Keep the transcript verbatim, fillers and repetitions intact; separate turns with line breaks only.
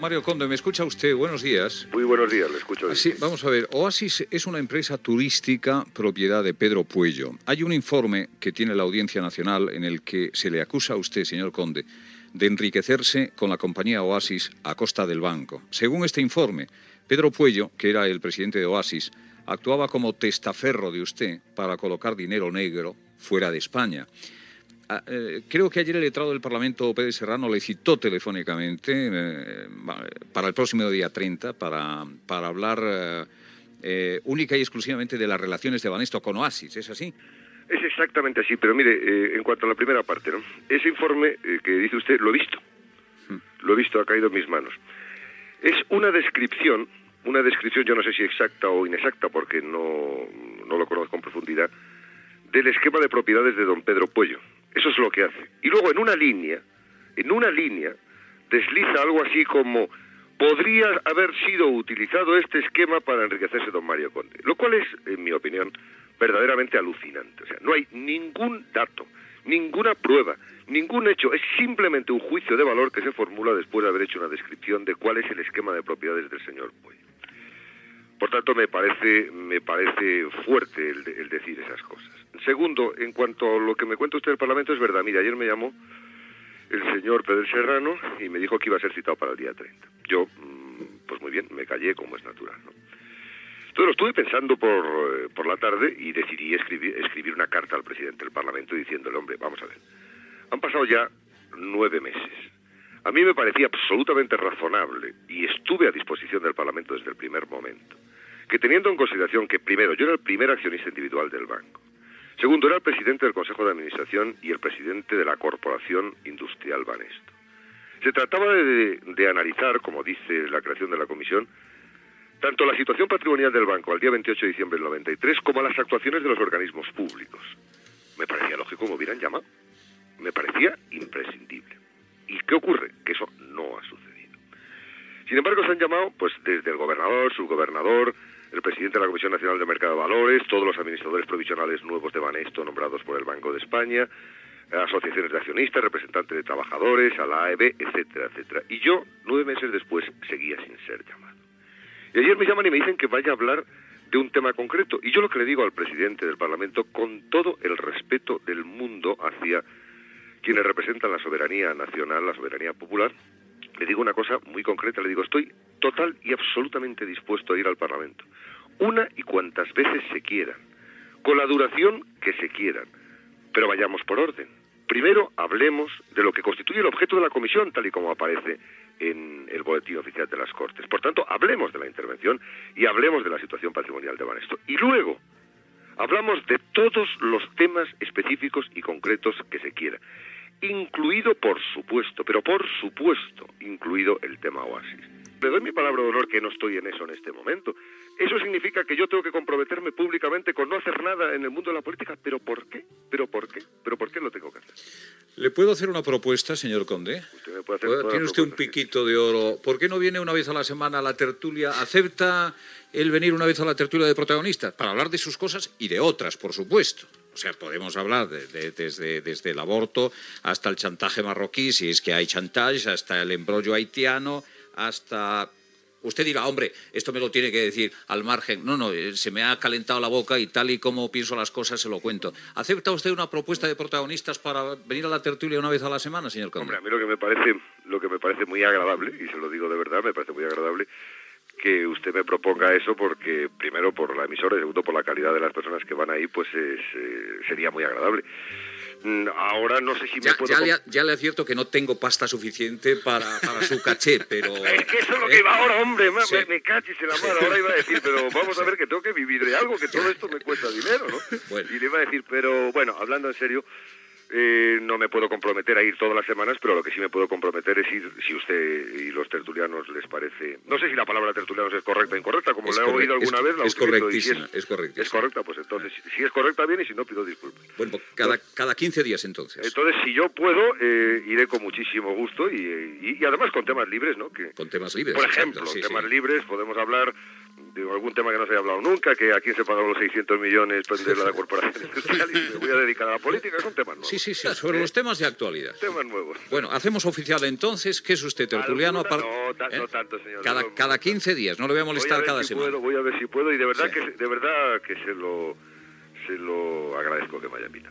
Mario Conde, ¿me escucha usted? Buenos días.
Muy buenos días, le escucho bien.
Sí, vamos a ver. Oasis es una empresa turística propiedad de Pedro Puello. Hay un informe que tiene la Audiencia Nacional en el que se le acusa a usted, señor Conde, de enriquecerse con la compañía Oasis a costa del banco. Según este informe, Pedro Puello, que era el presidente de Oasis, actuaba como testaferro de usted para colocar dinero negro fuera de España. Eh, creo que ayer el letrado del Parlamento, Pérez Serrano, le citó telefónicamente eh, para el próximo día treinta para, para hablar eh, eh, única y exclusivamente de las relaciones de Banesto con Oasis. ¿Es así?
Es exactamente así, pero mire, eh, en cuanto a la primera parte, ¿no? Ese informe eh, que dice usted, lo he visto. Hmm. Lo he visto, ha caído en mis manos. Es una descripción, una descripción, yo no sé si exacta o inexacta, porque no, no lo conozco en profundidad, del esquema de propiedades de don Pedro Puello. Eso es lo que hace. Y luego en una línea, en una línea, desliza algo así como: podría haber sido utilizado este esquema para enriquecerse don Mario Conde. Lo cual es, en mi opinión, verdaderamente alucinante. O sea, no hay ningún dato, ninguna prueba, ningún hecho. Es simplemente un juicio de valor que se formula después de haber hecho una descripción de cuál es el esquema de propiedades del señor Puello. Por tanto, me parece, me parece fuerte el, de, el decir esas cosas. Segundo, en cuanto a lo que me cuenta usted del Parlamento, es verdad. Mira, ayer me llamó el señor Pérez Serrano y me dijo que iba a ser citado para el día treinta. Yo, pues muy bien, me callé como es natural, ¿no? Entonces lo estuve pensando por, por la tarde y decidí escribir, escribir una carta al presidente del Parlamento diciéndole: hombre, vamos a ver, han pasado ya nueve meses. A mí me parecía absolutamente razonable, y estuve a disposición del Parlamento desde el primer momento, que teniendo en consideración que, primero, yo era el primer accionista individual del banco, segundo, era el presidente del Consejo de Administración y el presidente de la Corporación Industrial Banesto. Se trataba de, de analizar, como dice la creación de la comisión, tanto la situación patrimonial del banco al día veintiocho de diciembre del noventa y tres como las actuaciones de los organismos públicos. Me parecía lógico que me hubieran llamado. Me parecía imprescindible. ¿Y qué ocurre? Que eso no ha sucedido. Sin embargo, se han llamado, pues, desde el gobernador, subgobernador, el presidente de la Comisión Nacional de Mercado de Valores, todos los administradores provisionales nuevos de Banesto nombrados por el Banco de España, asociaciones de accionistas, representantes de trabajadores, a la A E B, etcétera, etcétera. Y yo, nueve meses después, seguía sin ser llamado. Y ayer me llaman y me dicen que vaya a hablar de un tema concreto. Y yo lo que le digo al presidente del Parlamento, con todo el respeto del mundo hacia quienes representan la soberanía nacional, la soberanía popular, le digo una cosa muy concreta. Le digo: estoy total y absolutamente dispuesto a ir al Parlamento, una y cuantas veces se quieran, con la duración que se quieran, pero vayamos por orden. Primero hablemos de lo que constituye el objeto de la comisión, tal y como aparece en el boletín oficial de las Cortes. Por tanto, hablemos de la intervención y hablemos de la situación patrimonial de Banesto. Y luego hablamos de todos los temas específicos y concretos que se quiera, incluido, por supuesto, pero por supuesto, incluido el tema Oasis. Le doy mi palabra de honor que no estoy en eso en este momento. Eso significa que yo tengo que comprometerme públicamente con no hacer nada en el mundo de la política. ¿Pero por qué? ¿Pero por qué? ¿Pero por qué lo tengo que hacer?
¿Le puedo hacer una propuesta, señor Conde?
Usted me puede hacer toda
¿Tiene usted un
propuesta,
piquito de oro? ¿Por qué no viene una vez a la semana a la tertulia? ¿Acepta el venir una vez a la tertulia de protagonistas? Para hablar de sus cosas y de otras, por supuesto. O sea, podemos hablar de, de, desde, desde el aborto hasta el chantaje marroquí, si es que hay chantaje, hasta el embrollo haitiano, hasta... Usted dirá: hombre, esto me lo tiene que decir al margen. No, no, se me ha calentado la boca y tal y como pienso las cosas se lo cuento. ¿Acepta usted una propuesta de protagonistas para venir a la tertulia una vez a la semana, señor Conde?
Hombre, a mí lo que me parece, lo que me parece muy agradable, y se lo digo de verdad, me parece muy agradable que usted me proponga eso, porque primero por la emisora y segundo por la calidad de las personas que van ahí, pues es, eh, sería muy agradable. Ahora no sé si me
ya,
puedo...
Ya le, ya le advierto que no tengo pasta suficiente para, para su caché, pero...
Es que eso es lo
¿eh?
que iba ahora, hombre, me,
Sí.
me, me cachis en la mano. Ahora iba a decir, pero vamos a ver que tengo que vivir de algo, que todo esto me cuesta dinero, ¿no?
Bueno.
Y le iba a decir, pero bueno, hablando en serio, eh, no me puedo comprometer a ir todas las semanas, pero lo que sí me puedo comprometer es ir, si usted y los tertulianos les parece... No sé si la palabra tertulianos es correcta o incorrecta, como
Es
la he oído alguna
es,
vez. La
es
utilizo,
correctísima,
y si es,
es correctísima.
es correcta, pues entonces, si es correcta, bien, y si no, pido disculpas.
Bueno, cada, cada quince días entonces.
Entonces, si yo puedo, eh, iré con muchísimo gusto y, y, y además con temas libres, ¿no? Que,
Con temas libres.
por ejemplo,
exacto, sí,
temas
sí.
libres, podemos hablar de algún tema que no se haya hablado nunca, que a quién se pagaron los seiscientos millones de la corporación industrial, y me voy a dedicar a la política, son temas nuevos.
Sí, sí, sí, sobre los temas de actualidad.
Temas nuevos.
Bueno, hacemos oficial entonces que es usted tertuliano.
¿Alguna?
Par...
No, ta-
¿eh?
no tanto, señor.
Cada,
No,
cada
no,
quince días, no le voy a molestar
voy a ver
cada
si
semana.
Puedo, voy a ver si puedo y de verdad,
Sí.
que, de verdad que se lo, se lo agradezco que me haya invitado.